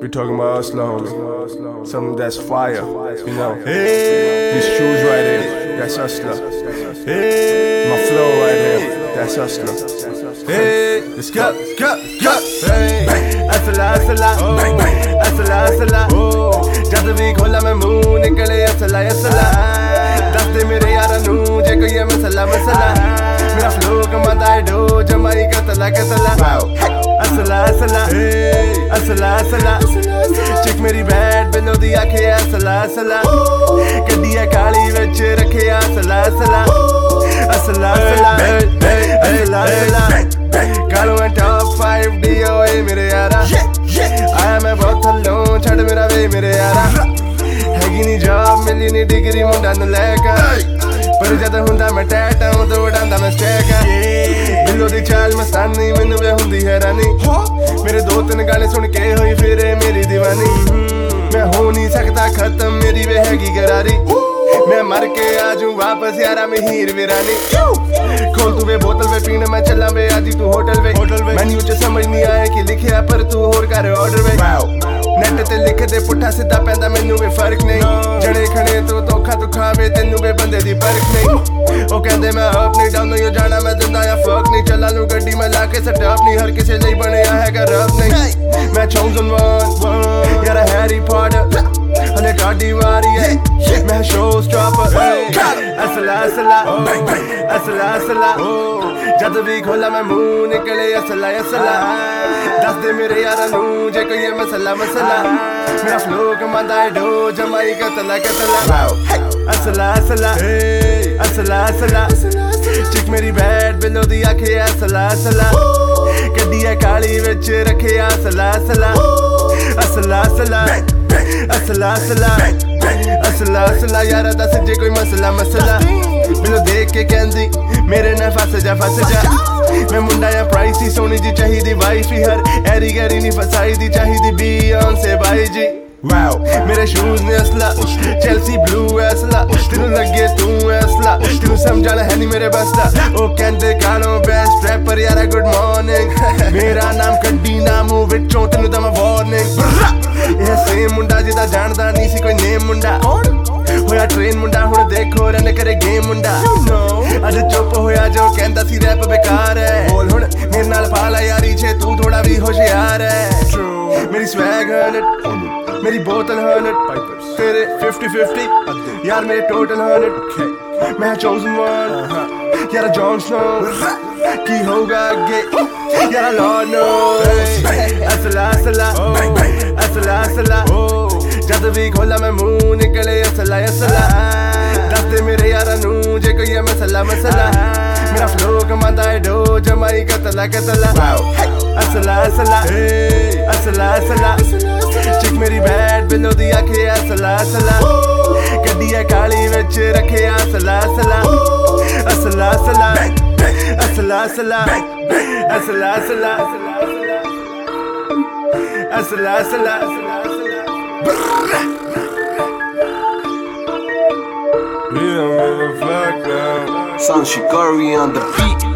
We talking about hustler, homie. Something that's fire, you know. These shoes right here, that's hustler. My flow right here, that's hustler. Let's go, go, go. Hustler, hustler, hustler, hustler. जद भी खोला मैं मुंह निकले असला असला दस दे मेरे यारा नू जे कोई है मसला मसला मेरा फ्लो कमाता है डो जमाई कतला कतला असला असला असला असला चिक मेरी बैट बिलो दी आखे असला असला कड्डी है काली विच रखे असला असला असला असला असला असला कालो है टॉप 5 DOA मेरे यारा आया मैं बहुत थल्लों छड़ मेरा वे मेरे यारा हैगी नी जॉब मिली नी डिग्री मुंडा नलैका पर जद हुंदा मैं टैट आऊं तो उड़ांदा मैं स्टैक दिलों दी चाल मस्तानी मैनू वे हुंदी हैरानी मेरे 2-3 गाने सुन के होई फिर मेरी दीवानी मैं हो नहीं सकता खत्म मेरी वे हैगी गरारी मैं मर के आजू वापस यारा में हीर वीरानी खोल तू वे बोतल वे पीने मैं चला वे आजी तू होटल वे मेन्यू च समझ नहीं आया कि लिखिया पर तू होर कर ऑर्डर वे नेट ते लिख दे पुट्ठा सीधा पैंदा मैनू वे फर्क नहीं जड़े खड़े तो धोखा तू खावे तेनू वे बंदे दी परख नहीं ओ कहंदे मैं अप नहीं डाउन यो जाना मैं दिंदा या फक नहीं चला लू गड्डी मैं लाके सेट अप नहीं हर किसी ਲਈ ਬਣਿਆ ਹੈਗਾ ਰੱਬ ਨਹੀਂ मैं chosen one यारा हैरी पॉटर हले गाड़ी वारी है मैं शो स्टॉपर असला असला असला असला जद भी खोला मैं मुंह निकले असला असला दस दे मेरे यारा नू जे कोई है मसला मसला मेरा फ्लो कमांदा है डो जमाई कतला कतला असला असला असला असला चिक मेरी बैट बिलो दी आखे असला असला कड्डी है काली विच रखे असला असला असला असला असला असला असला असला यारा दस जे कोई मसला मसला बिलो देख के कहंदी मेरे ना फस जा मैं मुंडा या प्राइसी सोनी जी चाहिदी वाइफ ही हर एरी गैरी नहीं फसाई दी चाहिदी बियॉन्से भाई जी वाओ मेरे शूज ने असला चेल्सी ब्लू असला तेनू लगे तू असला तेनू समझाना है नहीं मेरे बसदा ओ कहंदे कालो बेस्ट रैपर यारा गुड मॉर्निंग मेरा नाम कड्डी नामू विचों तेनू दा मैं वार्निंग ये सेम मुंडा जिदा जानदा नहीं सी कोई नेम मुंडा होया ट्रेन मुंडा हुण देखो रन करे गेम मुंडा अज चुप होया जो कहंदा सी रैप बेकार है बोल हुण मेरे नाल पाला यारी छे तू थोड़ा भी होशियार है मेरी स्वैग 100 मेरी बोतल 100 तेरे 50-50 यार मेरे टोटल 100 मैं chosen one यार जॉन स्नो की होगा आगे यार लॉर्ड नोस असला असला असला असला जद भी खोला मैं मुंह निकले असला असला दस दे मेरे यारा नू जे कोई है मसला मसला मेरा फ्लो कमांदा है डो जमाई कतला कतला असला असला असला असला चिक मेरी बैट बिलो दी आखे असला असला कड्डी है काली विच रखे असला असला असला असला असला असला असला असला असला असला Yeah, motherfucker. Son Shikari on the beat.